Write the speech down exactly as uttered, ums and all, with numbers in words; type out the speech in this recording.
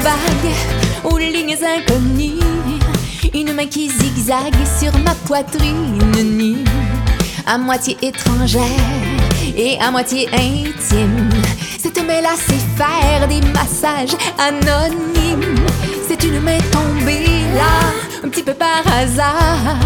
vague, aux lignes inconnues. Une main qui zigzague sur ma poitrine nue, à moitié étrangère et à moitié intime. Cette main-là sait faire des massages anonymes. C'est une main tombée là, un petit peu par hasard.